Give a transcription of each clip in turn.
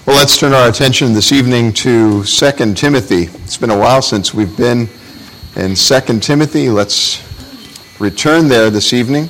Well, let's turn our attention this evening to 2 Timothy. It's been a while since we've been in 2 Timothy. Let's return there this evening.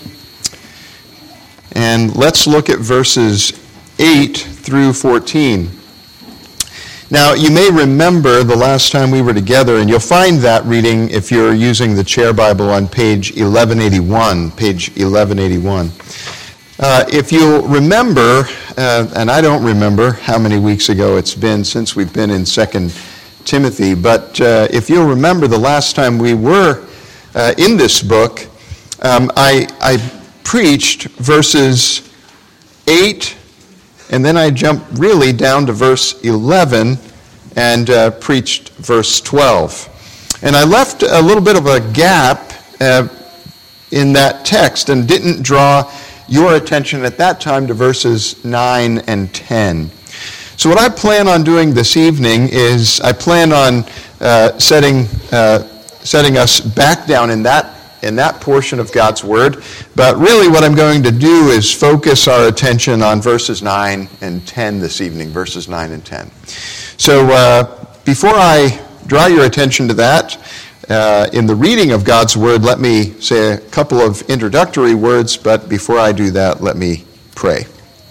And let's look at verses 8 through 14. Now, you may remember the last time we were together, and you'll find that reading if you're using the Chair Bible on page 1181. Page 1181. If you'll remember, and I don't remember how many weeks ago it's been since we've been in 2 Timothy, but if you'll remember the last time we were in this book, I preached verses 8, and then I jumped really down to verse 11 and preached verse 12. And I left a little bit of a gap in that text and didn't draw your attention at that time to verses 9 and 10. So what I plan on doing this evening is I plan on setting us back down in that portion of God's Word. But really what I'm going to do is focus our attention on verses 9 and 10 this evening, verses 9 and 10. So before I draw your attention to that, in the reading of God's Word, let me say a couple of introductory words, but before I do that, let me pray.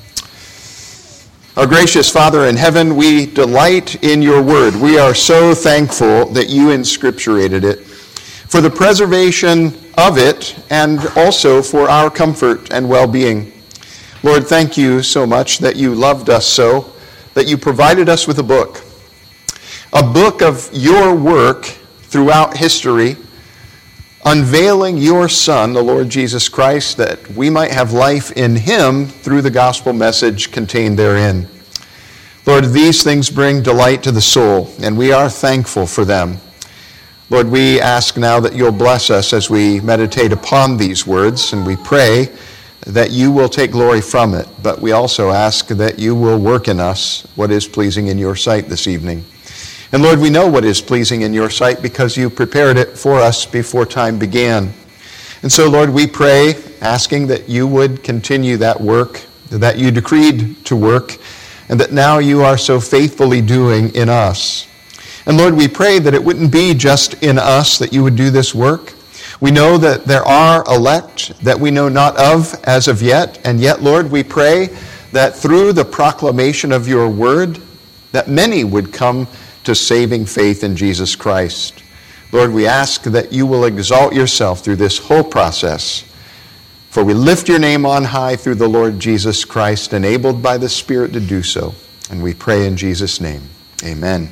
Our gracious Father in heaven, we delight in your Word. We are so thankful that you inscripturated it for the preservation of it and also for our comfort and well-being. Lord, thank you so much that you loved us so, that you provided us with a book of your work throughout history, unveiling your Son, the Lord Jesus Christ, that we might have life in him through the gospel message contained therein. Lord, these things bring delight to the soul, and we are thankful for them. Lord, we ask now that you'll bless us as we meditate upon these words, and we pray that you will take glory from it, but we also ask that you will work in us what is pleasing in your sight this evening. And Lord, we know what is pleasing in your sight because you prepared it for us before time began. And so, Lord, we pray, asking that you would continue that work, that you decreed to work, and that now you are so faithfully doing in us. And Lord, we pray that it wouldn't be just in us that you would do this work. We know that there are elect that we know not of as of yet, and yet, Lord, we pray that through the proclamation of your word, that many would come to saving faith in Jesus Christ. Lord, we ask that you will exalt yourself through this whole process. For we lift your name on high through the Lord Jesus Christ, enabled by the Spirit to do so. And we pray in Jesus' name. Amen.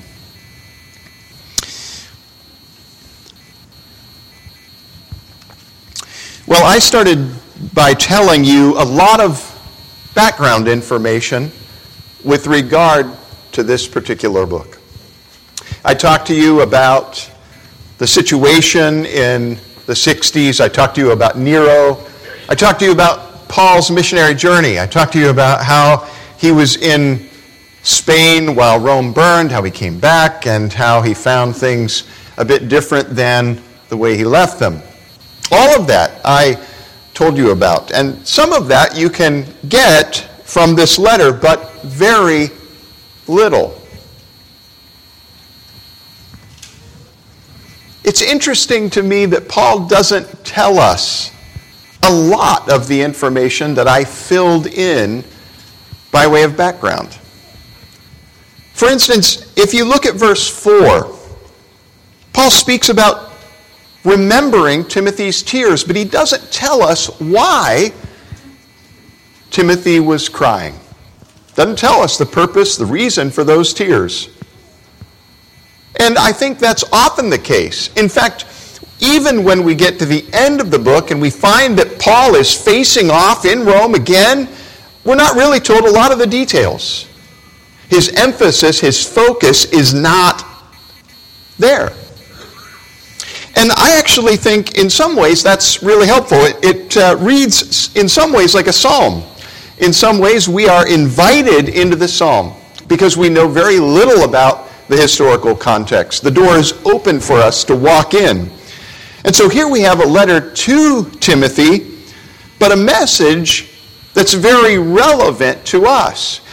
Well, I started by telling you a lot of background information with regard to this particular book. I talked to you about the situation in the 60s. I talked to you about Nero. I talked to you about Paul's missionary journey. I talked to you about how he was in Spain while Rome burned, how he came back, and how he found things a bit different than the way he left them. All of that I told you about. And some of that you can get from this letter, but very little. It's interesting to me that Paul doesn't tell us a lot of the information that I filled in by way of background. For instance, if you look at verse 4, Paul speaks about remembering Timothy's tears, but he doesn't tell us why Timothy was crying. Doesn't tell us the purpose, the reason for those tears. And I think that's often the case. In fact, even when we get to the end of the book and we find that Paul is facing off in Rome again, we're not really told a lot of the details. His emphasis, his focus is not there. And I actually think in some ways that's really helpful. It reads in some ways like a psalm. In some ways we are invited into the psalm because we know very little about the historical context. The door is open for us to walk in. And so here we have a letter to Timothy, but a message that's very relevant to us.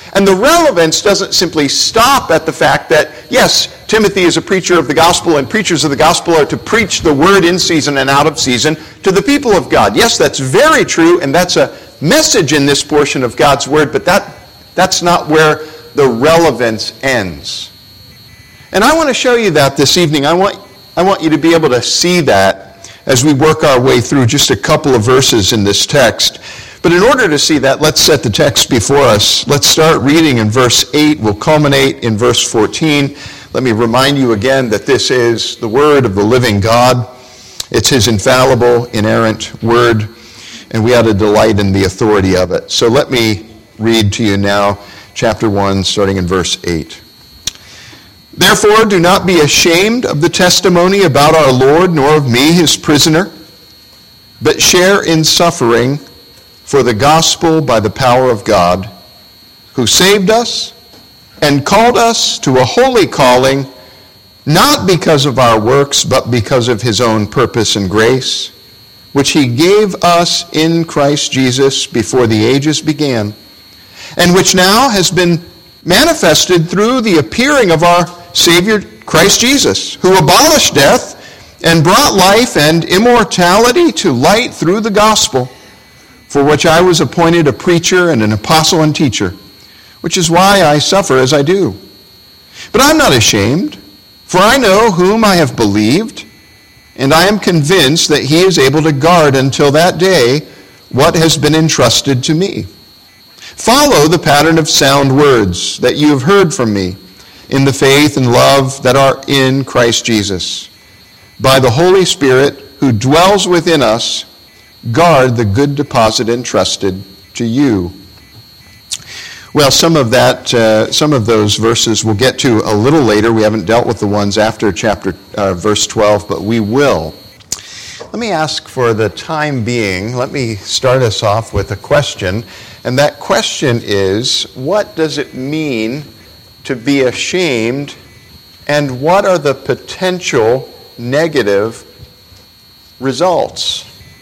And the relevance doesn't simply stop at the fact that, yes, Timothy is a preacher of the gospel, and preachers of the gospel are to preach the word in season and out of season to the people of God. Yes, that's very true, and that's a message in this portion of God's word, but that's not where the relevance ends. And I want to show you that this evening. I want you to be able to see that as we work our way through just a couple of verses in this text. But in order to see that, let's set the text before us. Let's start reading in verse 8. We'll culminate in verse 14. Let me remind you again that this is the word of the living God. It's his infallible, inerrant word, and we ought to delight in the authority of it. So let me read to you now, chapter 1, starting in verse 8. Therefore, do not be ashamed of the testimony about our Lord, nor of me, his prisoner, but share in suffering for the gospel by the power of God, who saved us and called us to a holy calling, not because of our works, but because of his own purpose and grace, which he gave us in Christ Jesus before the ages began, and which now has been manifested through the appearing of our Savior Christ Jesus, who abolished death and brought life and immortality to light through the gospel, for which I was appointed a preacher and an apostle and teacher, which is why I suffer as I do. But I'm not ashamed, for I know whom I have believed, and I am convinced that he is able to guard until that day what has been entrusted to me. Follow the pattern of sound words that you have heard from me in the faith and love that are in Christ Jesus. By the Holy Spirit who dwells within us, guard the good deposit entrusted to you. Well, some of those verses we'll get to a little later. We haven't dealt with the ones after verse 12, but we will. Let me ask, for the time being, let me start us off with a question. And that question is, what does it mean to be ashamed, and what are the potential negative results?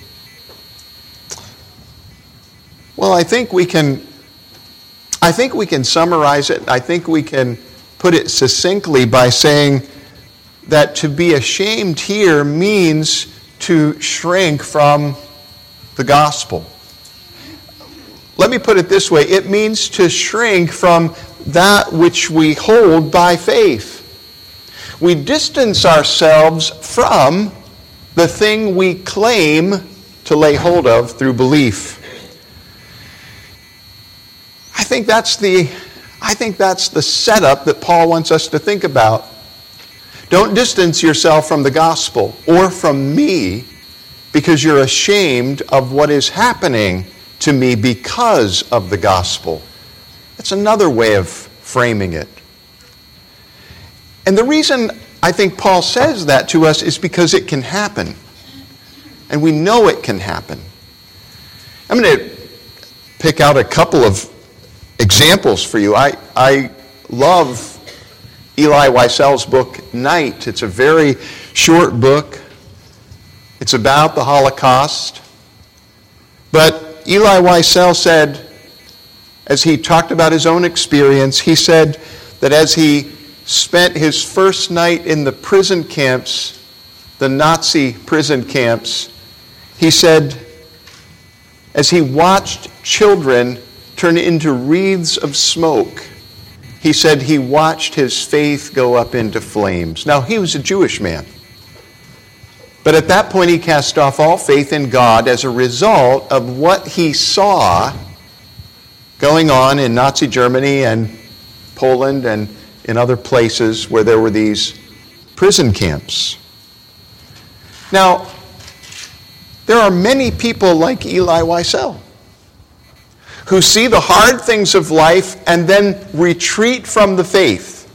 Well, I think we can summarize it. I think we can put it succinctly by saying that to be ashamed here means to shrink from the gospel. Let me put it this way. It means to shrink from that which we hold by faith. We distance ourselves from the thing we claim to lay hold of through belief. I think that's the setup that Paul wants us to think about. Don't distance yourself from the gospel or from me because you're ashamed of what is happening to me because of the gospel. That's another way of framing it. And the reason I think Paul says that to us is because it can happen. And we know it can happen. I'm going to pick out a couple of examples for you. I love Eli Wiesel's book, Night. It's a very short book. It's about the Holocaust. But Eli Wiesel said, as he talked about his own experience, he said that as he spent his first night in the prison camps, the Nazi prison camps, he said, as he watched children turn into wreaths of smoke, he said he watched his faith go up into flames. Now, he was a Jewish man. But at that point, he cast off all faith in God as a result of what he saw going on in Nazi Germany and Poland and in other places where there were these prison camps. Now, there are many people like Eli Wiesel who see the hard things of life and then retreat from the faith.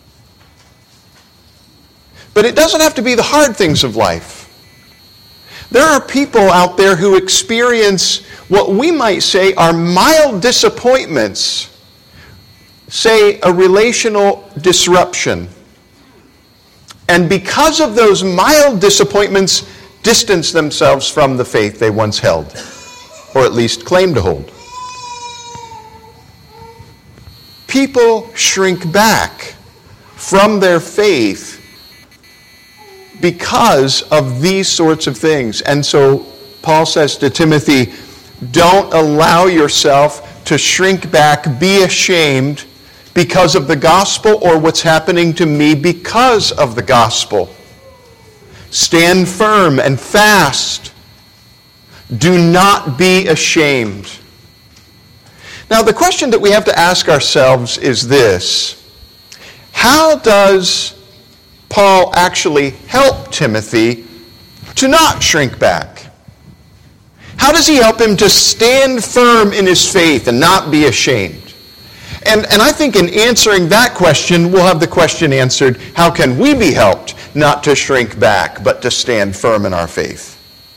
But it doesn't have to be the hard things of life. There are people out there who experience what we might say are mild disappointments, say a relational disruption. And because of those mild disappointments, distance themselves from the faith they once held, or at least claimed to hold. people shrink back from their faith because of these sorts of things. And so Paul says to Timothy, don't allow yourself to shrink back, be ashamed because of the gospel or what's happening to me because of the gospel. Stand firm and fast. Do not be ashamed. Now, the question that we have to ask ourselves is this: how does Paul actually help Timothy to not shrink back? How does he help him to stand firm in his faith and not be ashamed? And I think in answering that question, we'll have the question answered, how can we be helped not to shrink back, but to stand firm in our faith?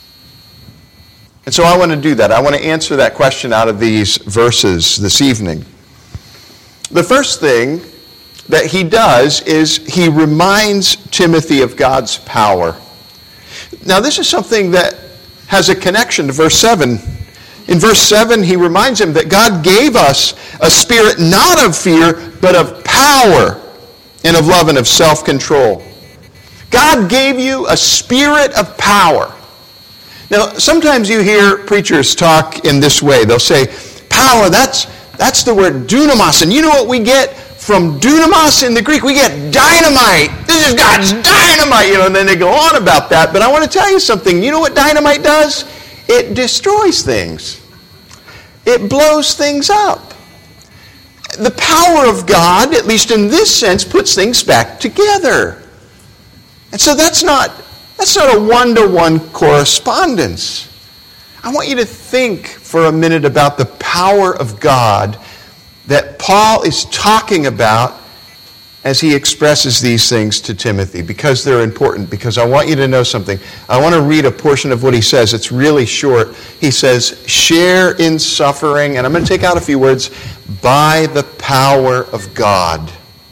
And so I want to do that. I want to answer that question out of these verses this evening. The first thing that he does is he reminds Timothy of God's power. Now, this is something that has a connection to verse 7. In verse 7, he reminds him that God gave us a spirit not of fear, but of power and of love and of self-control. God gave you a spirit of power. Now, sometimes you hear preachers talk in this way. They'll say, power, that's the word dunamis. And you know what we get from dunamis in the Greek? We get dynamite. This is God's dynamite. And then they go on about that. But I want to tell you something. You know what dynamite does? It destroys things. It blows things up. The power of God, at least in this sense, puts things back together. And so that's not a one-to-one correspondence. I want you to think for a minute about the power of God that Paul is talking about as he expresses these things to Timothy, because they're important, because I want you to know something. I want to read a portion of what he says. It's really short. He says, share in suffering, and I'm going to take out a few words, by the power of God.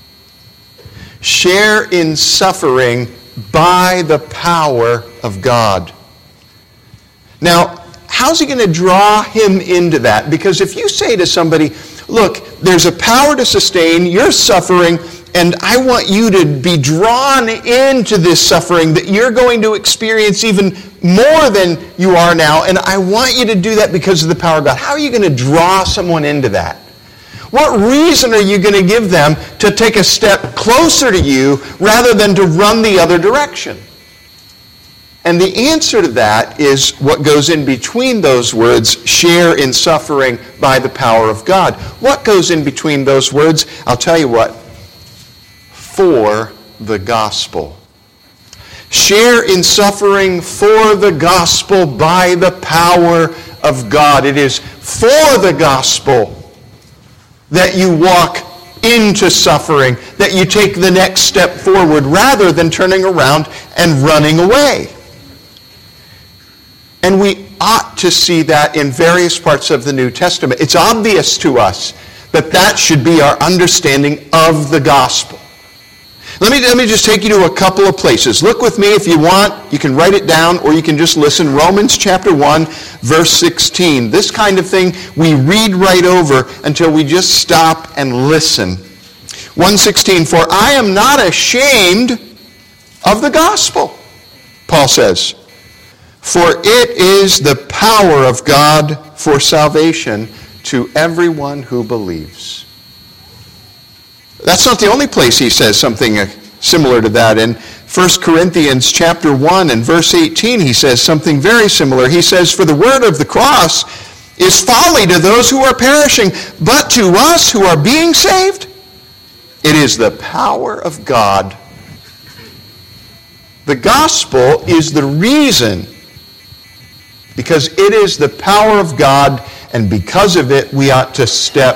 Share in suffering by the power of God. Now, how's he going to draw him into that? Because if you say to somebody, look, there's a power to sustain, you're suffering, and I want you to be drawn into this suffering that you're going to experience even more than you are now, and I want you to do that because of the power of God. How are you going to draw someone into that? What reason are you going to give them to take a step closer to you rather than to run the other direction? And the answer to that is what goes in between those words, share in suffering by the power of God. What goes in between those words? I'll tell you what. For the gospel. Share in suffering for the gospel by the power of God. It is for the gospel that you walk into suffering, that you take the next step forward rather than turning around and running away. And we ought to see that in various parts of the New Testament. It's obvious to us that that should be our understanding of the gospel. Let me just take you to a couple of places. Look with me if you want. You can write it down or you can just listen. Romans chapter 1, verse 16. This kind of thing we read right over until we just stop and listen. 1:16, for I am not ashamed of the gospel, Paul says. For it is the power of God for salvation to everyone who believes. That's not the only place he says something similar to that. In 1 Corinthians chapter 1 and verse 18, he says something very similar. He says, for the word of the cross is folly to those who are perishing, but to us who are being saved, it is the power of God. The gospel is the reason, because it is the power of God, and because of it, we ought to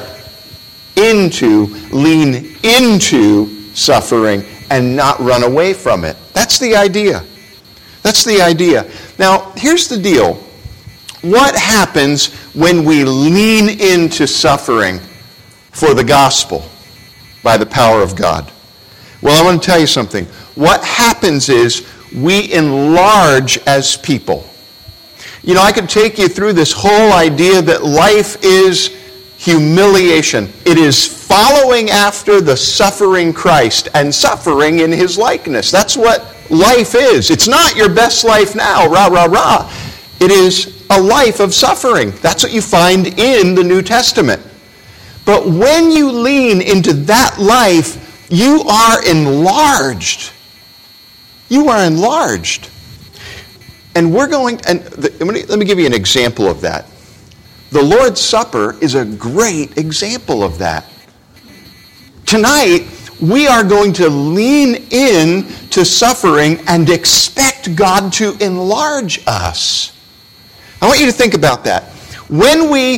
lean into suffering and not run away from it. That's the idea. That's the idea. Now, here's the deal. What happens when we lean into suffering for the gospel by the power of God? Well, I want to tell you something. What happens is we enlarge as people. You know, I could take you through this whole idea that life is humiliation. It is following after the suffering Christ and suffering in his likeness. That's what life is. It's not your best life now, rah, rah, rah. It is a life of suffering. That's what you find in the New Testament. But when you lean into that life, you are enlarged. You are enlarged. And let me give you an example of that. The Lord's Supper is a great example of that. Tonight, we are going to lean in to suffering and expect God to enlarge us. I want you to think about that. When we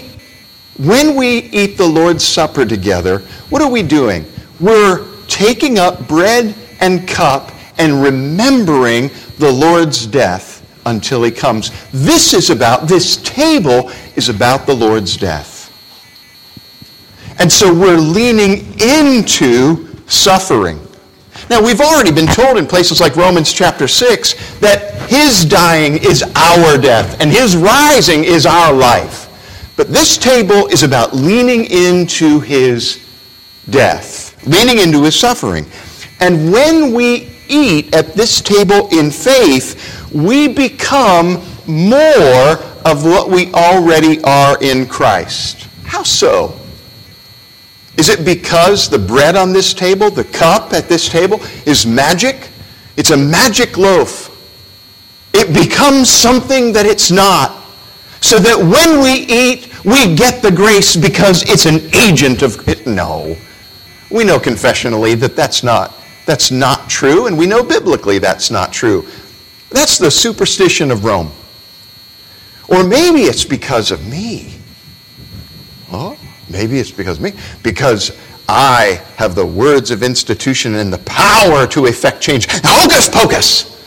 eat the Lord's Supper together, what are we doing? We're taking up bread and cup and remembering the Lord's death until he comes. This table is about the Lord's death. And so we're leaning into suffering. Now, we've already been told in places like Romans chapter 6 that his dying is our death and his rising is our life. But this table is about leaning into his death, leaning into his suffering. And when we eat at this table in faith, we become more of what we already are in Christ. How so? Is it because the bread on this table, the cup at this table, is magic? It's a magic loaf. It becomes something that it's not. So that when we eat, we get the grace because it's an agent of it. No. We know confessionally that that's not true, and we know biblically that's not true. That's the superstition of Rome. Or maybe it's because of me. Oh, maybe it's because of me. Because I have the words of institution and the power to effect change. Hocus pocus!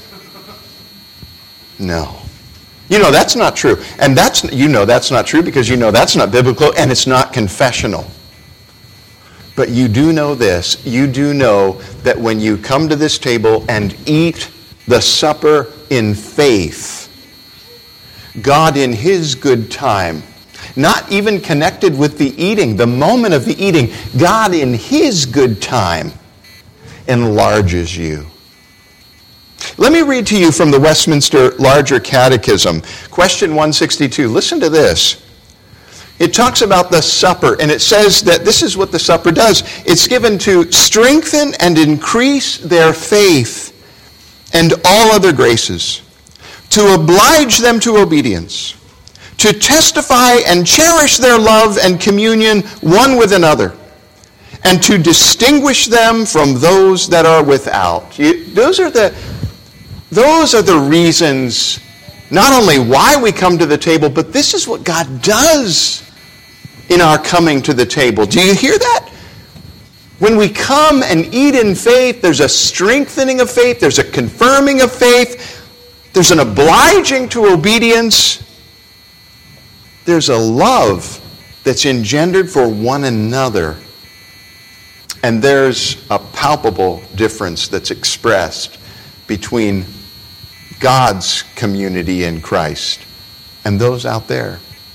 No. You know that's not true. And that's not true because you know that's not biblical and it's not confessional. But you do know this. You do know that when you come to this table and eat the supper in faith, God in his good time, not even connected with the eating, the moment of the eating, God in his good time enlarges you. Let me read to you from the Westminster Larger Catechism, question 162. Listen to this. It talks about the supper, and it says that this is what the supper does. It's given to strengthen and increase their faith and all other graces, to oblige them to obedience, to testify and cherish their love and communion one with another, and to distinguish them from those that are without. Those are the reasons, not only why we come to the table, but this is what God does in our coming to the table. Do you hear that? When we come and eat in faith, there's a strengthening of faith, there's a confirming of faith, there's an obliging to obedience, there's a love that's engendered for one another, and there's a palpable difference that's expressed between God's community in Christ and those out there.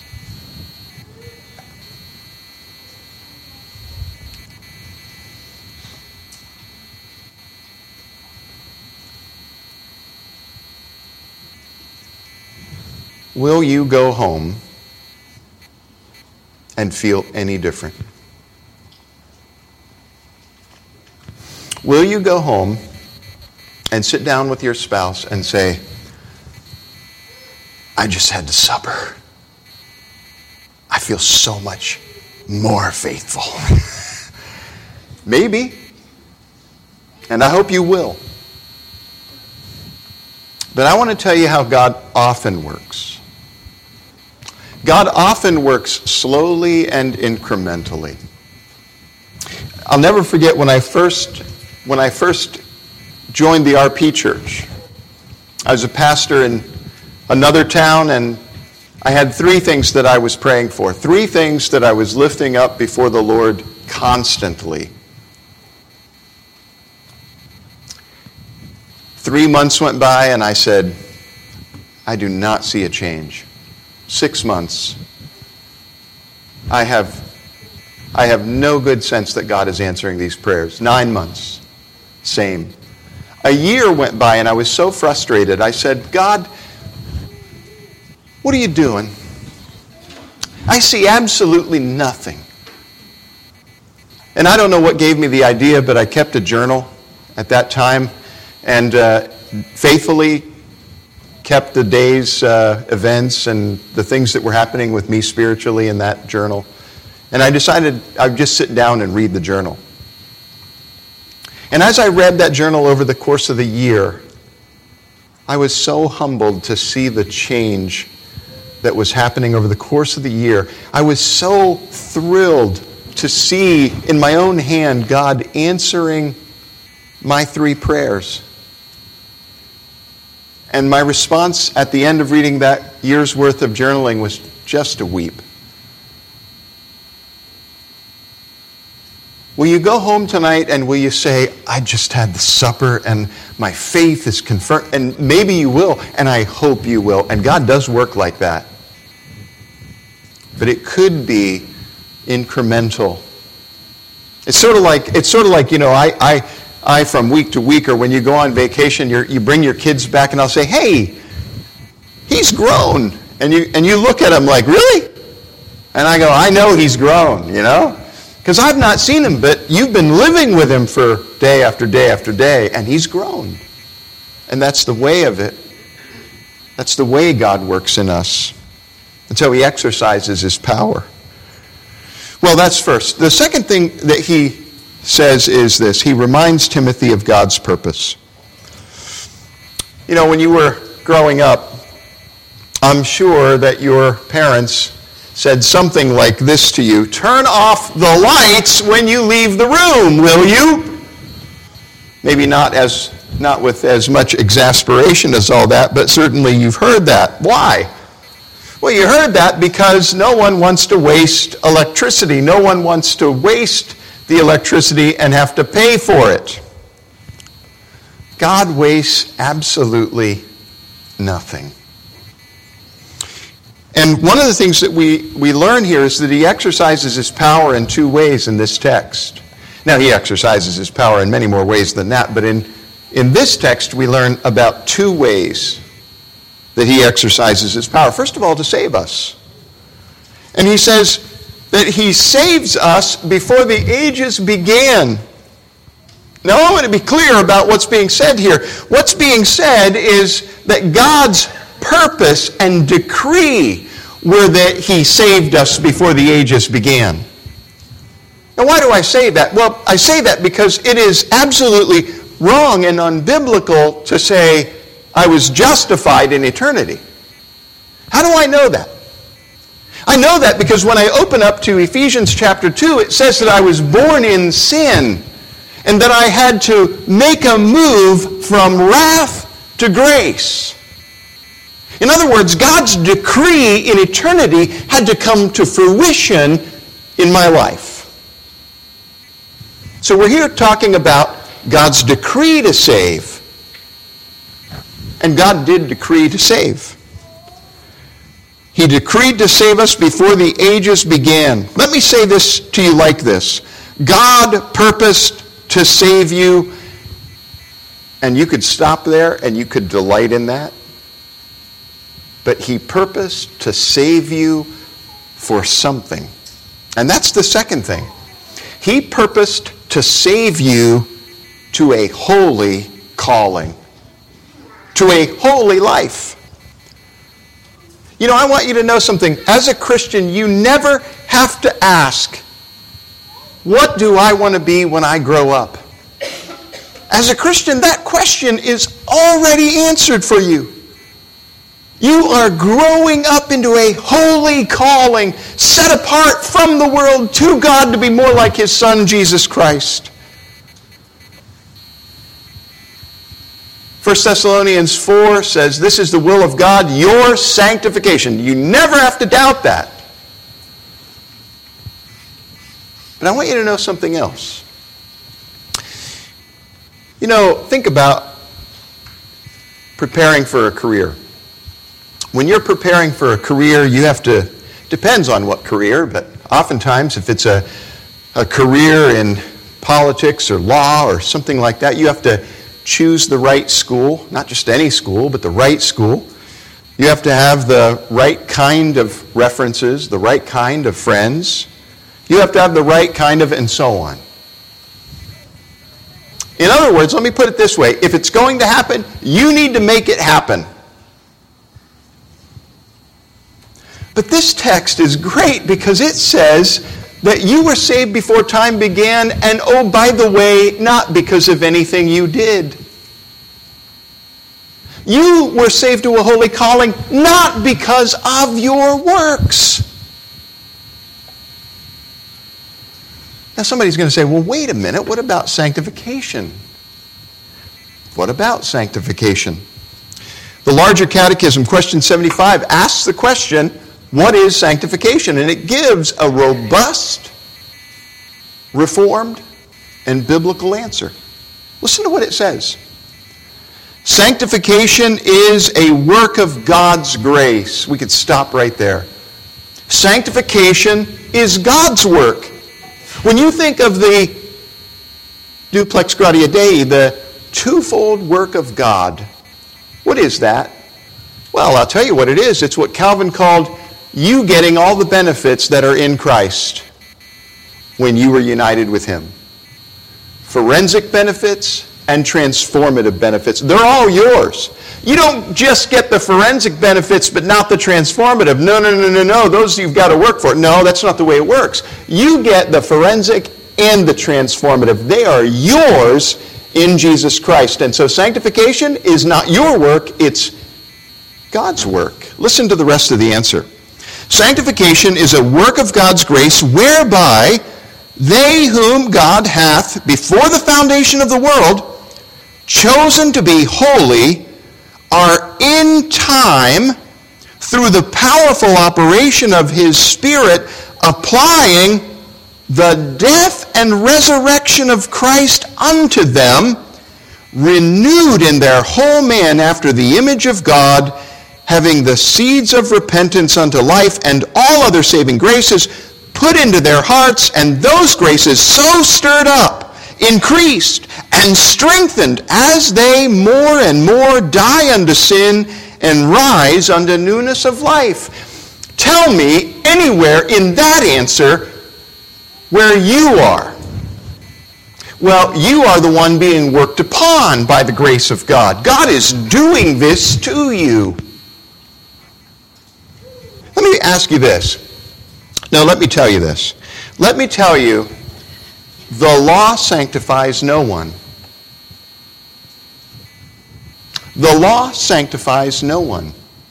Will you go home and feel any different? Will you go home and sit down with your spouse and say, I just had the supper. I feel so much more faithful. Maybe. And I hope you will. But I want to tell you how God often works. God often works slowly and incrementally. I'll never forget when I first joined the RP Church. I was a pastor in another town, and I had 3 things that I was praying for, 3 things that I was lifting up before the Lord constantly. 3 months went by, and I said, I do not see a change. 6 months. I have I have no good sense that God is answering these prayers. 9 months, same. A year went by and I was so frustrated. I said, God, what are you doing? I see absolutely nothing. And I don't know what gave me the idea, but I kept a journal at that time and faithfully kept the day's events and the things that were happening with me spiritually in that journal. And I decided I'd just sit down and read the journal. And as I read that journal over the course of the year, I was so humbled to see the change that was happening over the course of the year. I was so thrilled to see in my own hand God answering my 3 prayers. And my response at the end of reading that year's worth of journaling was just to weep. Will you go home tonight and will you say, I just had the supper and my faith is confirmed? And maybe you will, and I hope you will. And God does work like that. But it could be incremental. It's sort of like, you know, I from week to week, or when you go on vacation, you bring your kids back and I'll say, hey, he's grown. And you look at him like, really? And I go, I know he's grown, you know? Because I've not seen him, but you've been living with him for day after day after day, and he's grown. And that's the way of it. That's the way God works in us. That's how he exercises his power. Well, that's first. The second thing that he says is this. He reminds Timothy of God's purpose. You know, when you were growing up, I'm sure that your parents said something like this to you: turn off the lights when you leave the room, will you? Maybe not with as much exasperation as all that, but certainly you've heard that. Why? Well, you heard that because no one wants to waste electricity. No one wants to waste the electricity and have to pay for it. God wastes absolutely nothing. And one of the things that we learn here is that he exercises his power in 2 ways in this text. Now, he exercises his power in many more ways than that, but in this text we learn about 2 ways that he exercises his power. First of all, to save us. And he says that he saves us before the ages began. Now, I want to be clear about what's being said here. What's being said is that God's purpose and decree were that he saved us before the ages began. Now, why do I say that? Well, I say that because it is absolutely wrong and unbiblical to say, I was justified in eternity. How do I know that? I know that because when I open up to Ephesians chapter 2, it says that I was born in sin and that I had to make a move from wrath to grace. In other words, God's decree in eternity had to come to fruition in my life. So we're here talking about God's decree to save. And God did decree to save. He decreed to save us before the ages began. Let me say this to you like this. God purposed to save you, and you could stop there and you could delight in that. But he purposed to save you for something. And that's the second thing. He purposed to save you to a holy calling, to a holy life. You know, I want you to know something. As a Christian, you never have to ask, what do I want to be when I grow up? As a Christian, that question is already answered for you. You are growing up into a holy calling, set apart from the world to God to be more like his Son, Jesus Christ. 1 Thessalonians 4 says, this is the will of God, your sanctification. You never have to doubt that. But I want you to know something else. You know, think about preparing for a career. When you're preparing for a career, you have to, depends on what career, but oftentimes if it's a a career in politics or law or something like that, you have to choose the right school, not just any school, but the right school. You have to have the right kind of references, the right kind of friends. You have to have the right kind of, and so on. In other words, let me put it this way. If it's going to happen, you need to make it happen. But this text is great because it says that you were saved before time began, and oh, by the way, not because of anything you did. You were saved to a holy calling, not because of your works. Now somebody's going to say, well, wait a minute, what about sanctification? What about sanctification? The Larger Catechism, question 75, asks the question, what is sanctification? And it gives a robust, reformed, and biblical answer. Listen to what it says. Sanctification is a work of God's grace. We could stop right there. Sanctification is God's work. When you think of the duplex gratia Dei, the twofold work of God, what is that? Well, I'll tell you what it is. It's what Calvin called you getting all the benefits that are in Christ when you were united with Him. Forensic benefits and transformative benefits. They're all yours. You don't just get the forensic benefits but not the transformative. No. Those you've got to work for. No, that's not the way it works. You get the forensic and the transformative. They are yours in Jesus Christ. And so sanctification is not your work, it's God's work. Listen to the rest of the answer. Sanctification is a work of God's grace whereby they whom God hath before the foundation of the world chosen to be holy are in time through the powerful operation of His Spirit applying the death and resurrection of Christ unto them, renewed in their whole man after the image of God, having the seeds of repentance unto life and all other saving graces put into their hearts, and those graces so stirred up, increased, and strengthened as they more and more die unto sin and rise unto newness of life. Tell me anywhere in that answer where you are. Well, you are the one being worked upon by the grace of God. God is doing this to you. Let me ask you this. No, let me tell you this. Let me tell you, the law sanctifies no one. The law sanctifies no one.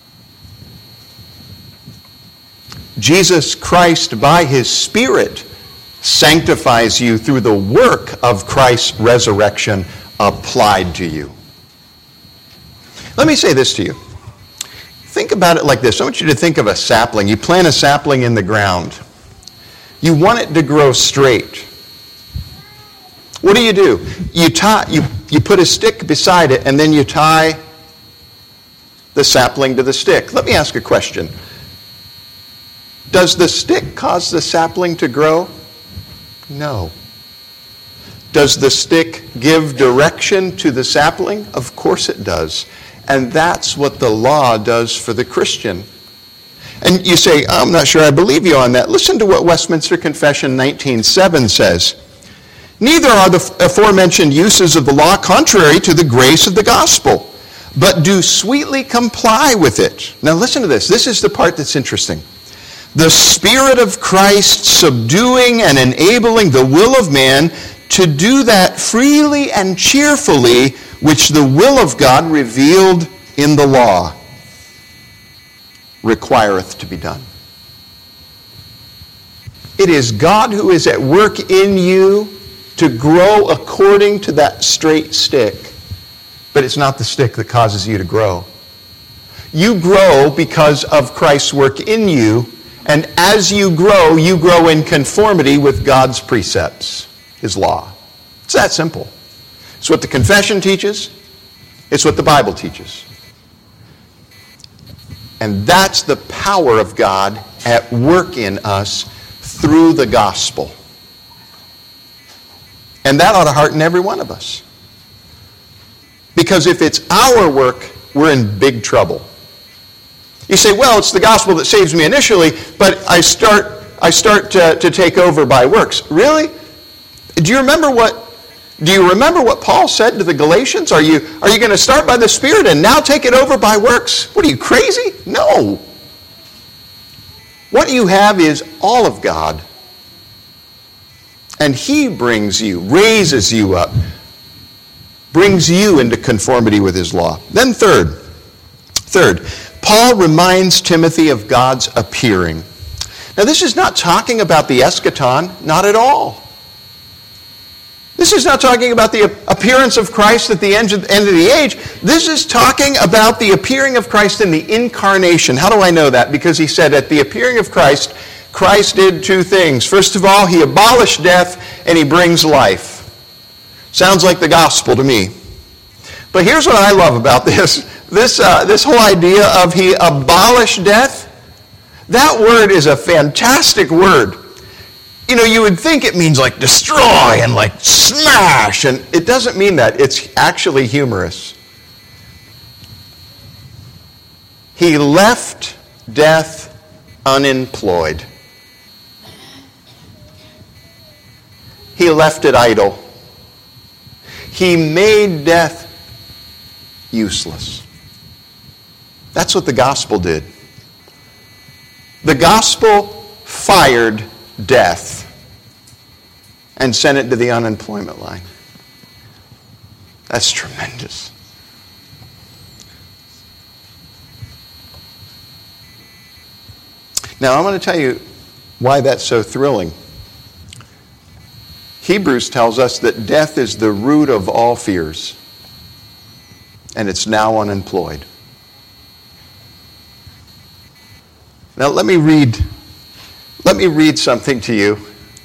Jesus Christ, by His Spirit, sanctifies you through the work of Christ's resurrection applied to you. Let me say this to you. Think about it like this. I want you to think of a sapling. You plant a sapling in the ground. You want it to grow straight. What do? You put a stick beside it, and then you tie the sapling to the stick. Let me ask a question. Does the stick cause the sapling to grow? No. Does the stick give direction to the sapling? Of course it does. And that's what the law does for the Christian. And you say, I'm not sure I believe you on that. Listen to what Westminster Confession 19:7 says. Neither are the aforementioned uses of the law contrary to the grace of the gospel, but do sweetly comply with it. Now listen to this. This is the part that's interesting. The Spirit of Christ subduing and enabling the will of man to do that freely and cheerfully which the will of God revealed in the law requireth to be done. It is God who is at work in you to grow according to that straight stick. But it's not the stick that causes you to grow. You grow because of Christ's work in you, and as you grow in conformity with God's precepts, His law. It's that simple. It's what the confession teaches. It's what the Bible teaches. And that's the power of God at work in us through the gospel. And that ought to hearten every one of us. Because if it's our work, we're in big trouble. You say, well, it's the gospel that saves me initially, but I start to take over by works. Really? Do you remember what Paul said to the Galatians? Are you going to start by the Spirit and now take it over by works? What are you, crazy? No. What you have is all of God. And He brings you, raises you up, brings you into conformity with His law. Then third, Paul reminds Timothy of God's appearing. Now this is not talking about the eschaton, not at all. This is not talking about the appearance of Christ at the end of the age. This is talking about the appearing of Christ in the incarnation. How do I know that? Because he said at the appearing of Christ, Christ did two things. First of all, He abolished death and He brings life. Sounds like the gospel to me. But here's what I love about this whole idea of He abolished death. That word is a fantastic word. You know, you would think it means like destroy and like smash, and it doesn't mean that. It's actually humorous. He left death unemployed. He left it idle. He made death useless. That's what the gospel did. The gospel fired death and sent it to the unemployment line. That's tremendous. Now, I'm going to tell you why that's so thrilling. Hebrews tells us that death is the root of all fears, and it's now unemployed. Now, let me read something to you.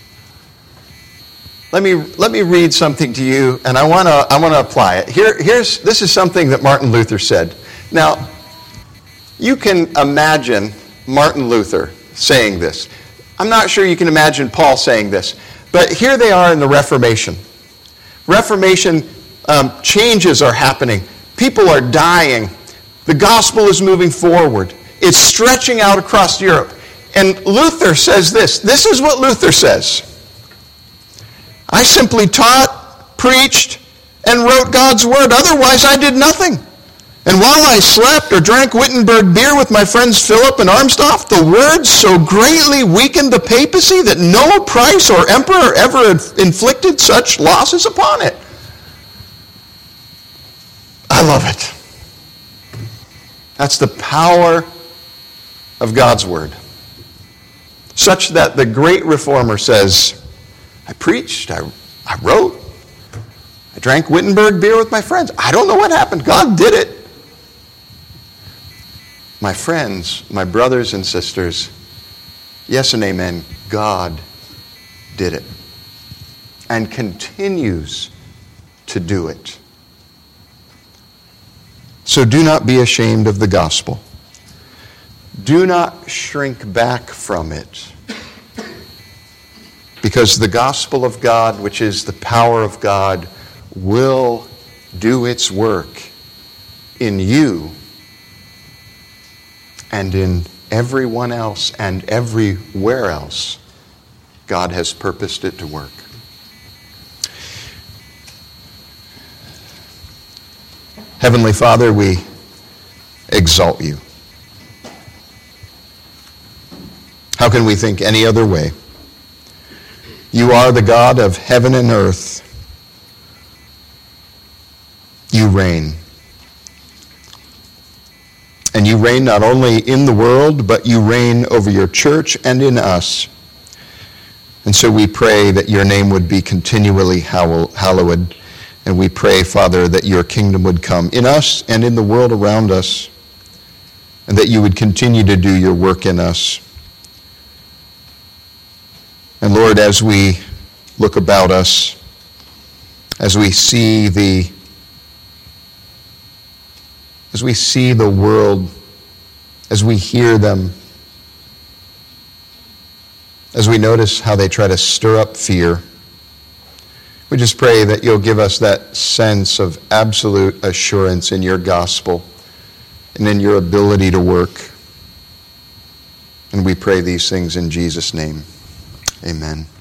Let me read something to you, and I want to apply it. This is something that Martin Luther said. Now, you can imagine Martin Luther saying this. I'm not sure you can imagine Paul saying this, but here they are in the Reformation. Reformation changes are happening. People are dying. The gospel is moving forward. It's stretching out across Europe. And Luther says this. This is what Luther says. I simply taught, preached, and wrote God's word. Otherwise, I did nothing. And while I slept or drank Wittenberg beer with my friends Philip and Armstadt, the word so greatly weakened the papacy that no Prince or emperor ever inflicted such losses upon it. I love it. That's the power of God's word. Such that the great reformer says, I preached, I wrote, I drank Wittenberg beer with my friends. I don't know what happened. God did it. My friends, my brothers and sisters, yes and amen, God did it and continues to do it. So do not be ashamed of the gospel. Do not shrink back from it. Because the gospel of God, which is the power of God, will do its work in you and in everyone else and everywhere else God has purposed it to work. Heavenly Father, we exalt you. How can we think any other way? You are the God of heaven and earth. You reign. And you reign not only in the world, but you reign over your church and in us. And so we pray that your name would be continually hallowed. And we pray, Father, that your kingdom would come in us and in the world around us. And that you would continue to do your work in us. And Lord, as we look about us, as we see the world, as we hear them, as we notice how they try to stir up fear, We just pray that you'll give us that sense of absolute assurance in your gospel and in your ability to work. And we pray these things in Jesus' name. Amen.